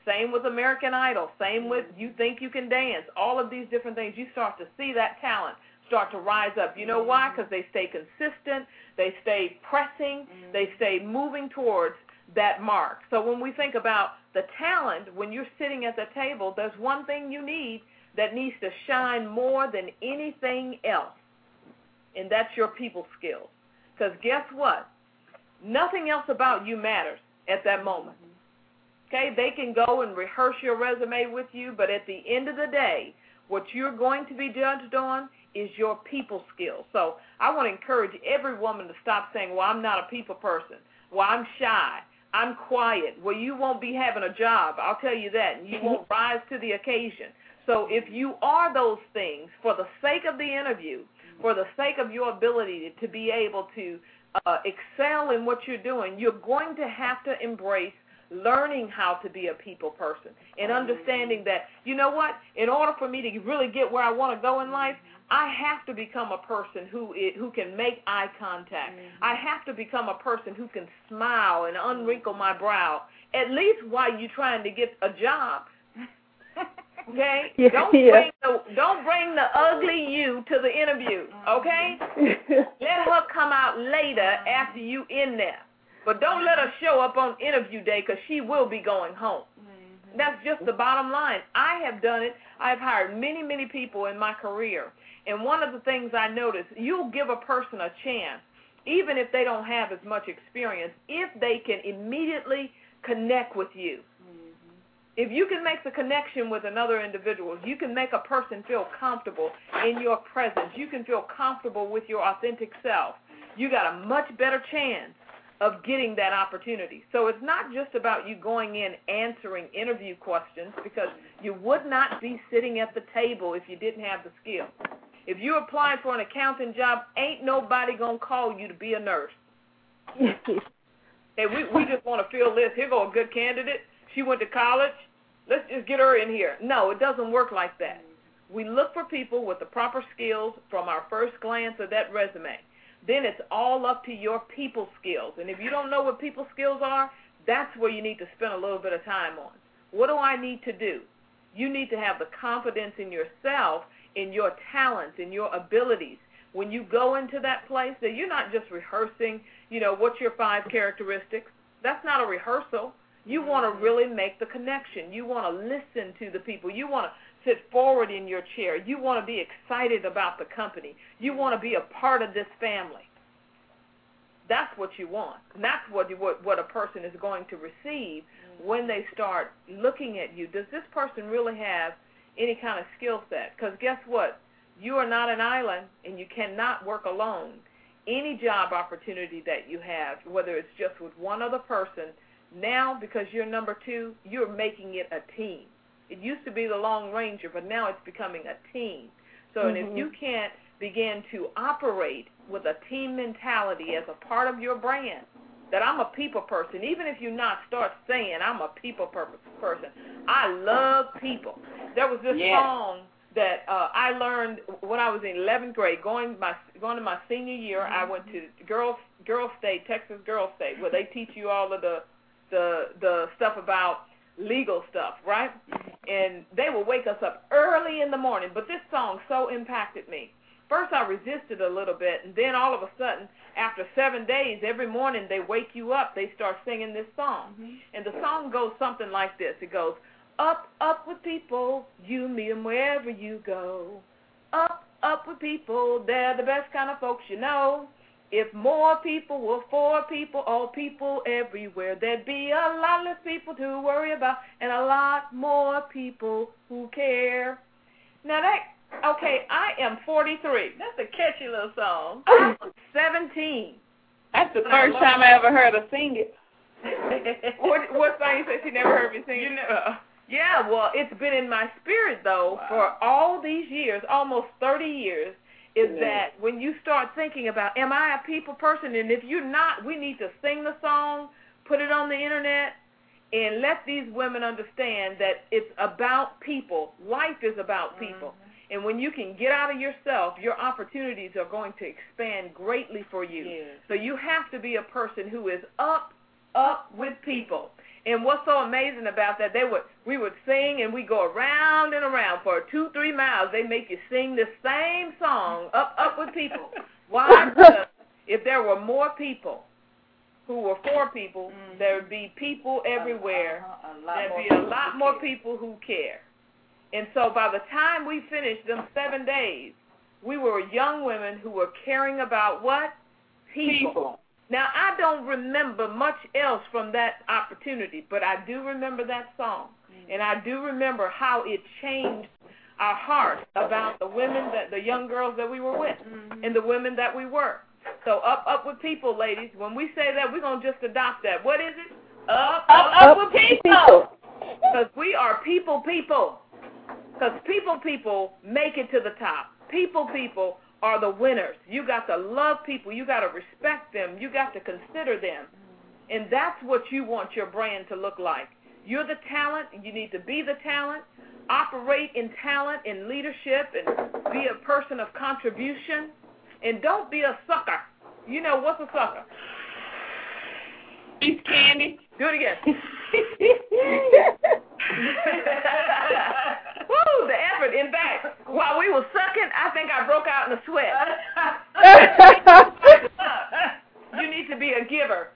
Same with American Idol. Same with You Think You Can Dance. All of these different things, you start to see that talent start to rise up. You know why? Because they stay consistent, they stay pressing, they stay moving towards that mark. So when we think about the talent, when you're sitting at the table, there's one thing you need that needs to shine more than anything else, and that's your people skills. Because guess what? Nothing else about you matters at that moment. Okay, they can go and rehearse your resume with you, but at the end of the day, what you're going to be judged on is your people skills. So I want to encourage every woman to stop saying, well, I'm not a people person. Well, I'm shy. I'm quiet. Well, you won't be having a job. I'll tell you that. And you won't rise to the occasion. So if you are those things, for the sake of the interview, for the sake of your ability to be able to excel in what you're doing, you're going to have to embrace learning how to be a people person and understanding that, you know what, in order for me to really get where I want to go in life, I have to become a person who can make eye contact. I have to become a person who can smile and unwrinkle my brow, at least while you're trying to get a job. Okay? Yeah, Don't bring the ugly you to the interview, okay? Let her come out later after you in there. But don't let her show up on interview day because she will be going home. That's just the bottom line. I have done it. I've hired many, many people in my career. And one of the things I noticed, you'll give a person a chance, even if they don't have as much experience, if they can immediately connect with you. If you can make the connection with another individual, you can make a person feel comfortable in your presence. You can feel comfortable with your authentic self. You got a much better chance of getting that opportunity. So it's not just about you going in answering interview questions, because you would not be sitting at the table if you didn't have the skill. If you apply for an accounting job, ain't nobody going to call you to be a nurse. Hey, we just want to fill this. Here go a good candidate. She went to college. Let's just get her in here. No, it doesn't work like that. We look for people with the proper skills from our first glance of that resume. Then it's all up to your people skills. And if you don't know what people skills are, that's where you need to spend a little bit of time on. What do I need to do? You need to have the confidence in yourself, in your talents, in your abilities. When you go into that place, that you're not just rehearsing, what's your 5 characteristics. That's not a rehearsal. You want to really make the connection. You want to listen to the people. You want to sit forward in your chair. You want to be excited about the company. You want to be a part of this family. That's what you want. And that's what a person is going to receive when they start looking at you. Does this person really have any kind of skill set? Because guess what? You are not an island, and you cannot work alone. Any job opportunity that you have, whether it's just with one other person, now because you're number 2, you're making it a team. It used to be the Lone Ranger, but now it's becoming a team. So and if you can't begin to operate with a team mentality as a part of your brand, that I'm a people person, even if you not start saying I'm a people person. I love people. There was this song that I learned when I was in 11th grade. Going to my senior year, I went to Girls State, Texas Girls State, where they teach you all of the stuff about legal stuff, right? And they will wake us up early in the morning, but this song so impacted me. First I resisted a little bit, and then all of a sudden, after 7 days, every morning they wake you up, they start singing this song. And the song goes something like this. It goes, up, up with people, you meet them wherever you go. Up, up with people, they're the best kind of folks you know. If more people were for people, all people everywhere, there'd be a lot less people to worry about and a lot more people who care. Now okay, I am 43. That's a catchy little song. I was 17. That's the first time I ever heard her sing it. What song you said she never heard me sing it? Yeah, well, it's been in my spirit, though, for all these years, almost 30 years, is that when you start thinking about, am I a people person? And if you're not, we need to sing the song, put it on the internet, and let these women understand that it's about people. Life is about people. And when you can get out of yourself, your opportunities are going to expand greatly for you. So you have to be a person who is up with people. And what's so amazing about that, we would sing and we go around and around for 2-3 miles. They make you sing the same song, up with people. Why? Because if there were more people who were for people, there would be people everywhere. There'd be a lot more people who care. And so by the time we finished them 7 days, we were young women who were caring about what? People. Now, I don't remember much else from that opportunity, but I do remember that song. And I do remember how it changed our hearts about the women, the young girls that we were with, and the women that we were. So up with people, ladies. When we say that, we're going to just adopt that. What is it? Up with people. Because we are people. Because people make it to the top. People are the winners. You got to love people. You got to respect them. You got to consider them. And that's what you want your brand to look like. You're the talent. You need to be the talent. Operate in talent, in leadership, and be a person of contribution. And don't be a sucker. You know, what's a sucker? Piece candy. Do it again. Woo, the effort. In fact, while we were sucking, I think I broke out in a sweat. You need to be a giver.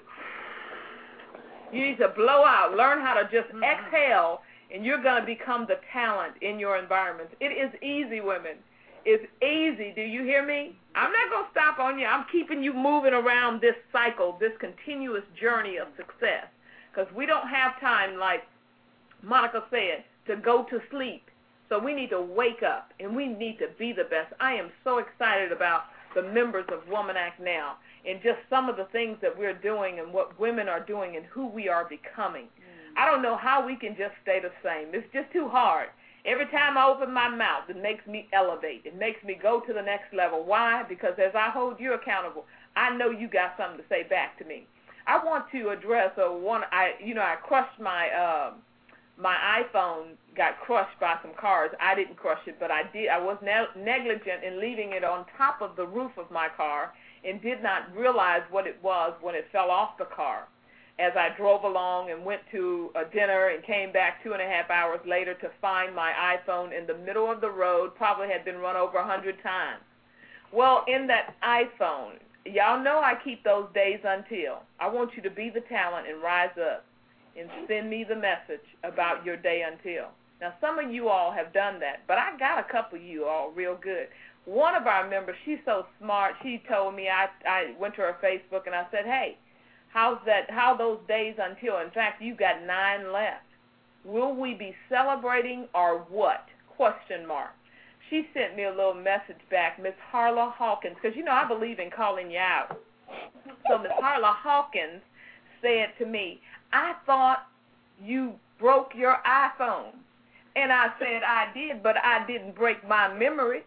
You need to blow out. Learn how to just exhale, and you're going to become the talent in your environment. It is easy, women. It's easy. Do you hear me? I'm not going to stop on you. I'm keeping you moving around this cycle, this continuous journey of success, because we don't have time, like Monica said, to go to sleep. So we need to wake up, and we need to be the best. I am so excited about the members of Woman Act Now and just some of the things that we're doing and what women are doing and who we are becoming. I don't know how we can just stay the same. It's just too hard. Every time I open my mouth, it makes me elevate. It makes me go to the next level. Why? Because as I hold you accountable, I know you got something to say back to me. I want to address I crushed my my iPhone got crushed by some cars. I didn't crush it, but I did. I was negligent in leaving it on top of the roof of my car and did not realize what it was when it fell off the car. As I drove along and went to a dinner and came back 2.5 hours later to find my iPhone in the middle of the road, probably had been run over 100 times. Well, in that iPhone, y'all know I keep those days until. I want you to be the talent and rise up and send me the message about your day until. Now, some of you all have done that, but I got a couple of you all real good. One of our members, she's so smart, she told me, I went to her Facebook and I said, hey, how those days until? In fact, you got 9 left. Will we be celebrating or what? ? She sent me a little message back, Miss Harla Hawkins, because, I believe in calling you out. So Miss Harla Hawkins said to me, I thought you broke your iPhone. And I said, I did, but I didn't break my memory.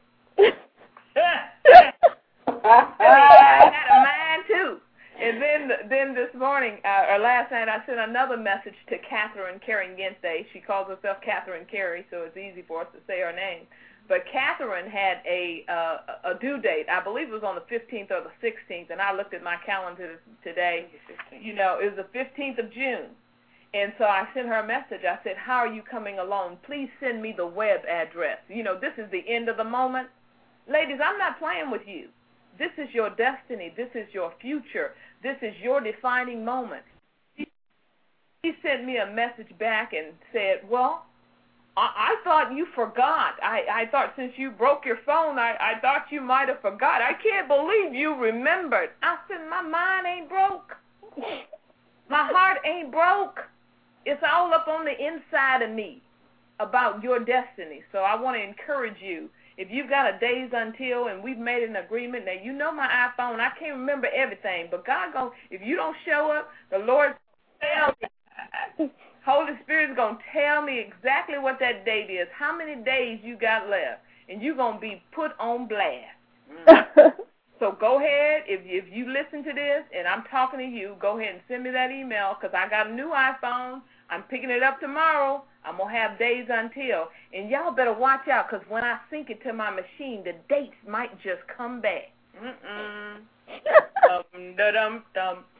I had a mind, too. And then this morning, or last night, I sent another message to Catherine Carey-Gente. She calls herself Catherine Carey, so it's easy for us to say her name. But Catherine had a due date. I believe it was on the 15th or the 16th, and I looked at my calendar today. It was the 15th of June. And so I sent her a message. I said, how are you coming along? Please send me the web address. This is the end of the moment. Ladies, I'm not playing with you. This is your destiny. This is your future. This is your defining moment. She sent me a message back and said, well, I thought you forgot. I thought since you broke your phone, I thought you might have forgot. I can't believe you remembered. I said, my mind ain't broke. My heart ain't broke. It's all up on the inside of me about your destiny. So I want to encourage you. If you've got a days until and we've made an agreement, now my iPhone, I can't remember everything, but God if you don't show up, the Lord tell me. Holy Spirit's going to tell me exactly what that date is, how many days you got left, and you're going to be put on blast. So go ahead, if you listen to this and I'm talking to you, go ahead and send me that email because I got a new iPhone. I'm picking it up tomorrow. I'm going to have days until. And y'all better watch out because when I sync it to my machine, the dates might just come back.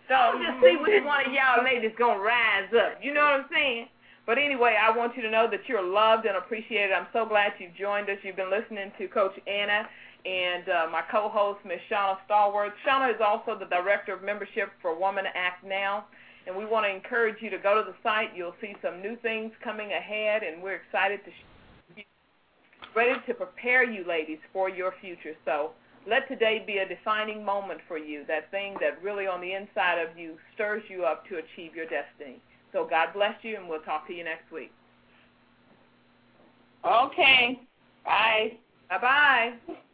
I'll just see which one of y'all ladies going to rise up. You know what I'm saying? But anyway, I want you to know that you're loved and appreciated. I'm so glad you've joined us. You've been listening to Coach Anna and my co-host, Ms. Shauna Stallworth. Shauna is also the Director of Membership for Woman Act Now. And we want to encourage you to go to the site. You'll see some new things coming ahead, and we're excited to ready to prepare you, ladies, for your future. So let today be a defining moment for you, that thing that really on the inside of you stirs you up to achieve your destiny. So God bless you, and we'll talk to you next week. Okay. Bye. Bye-bye.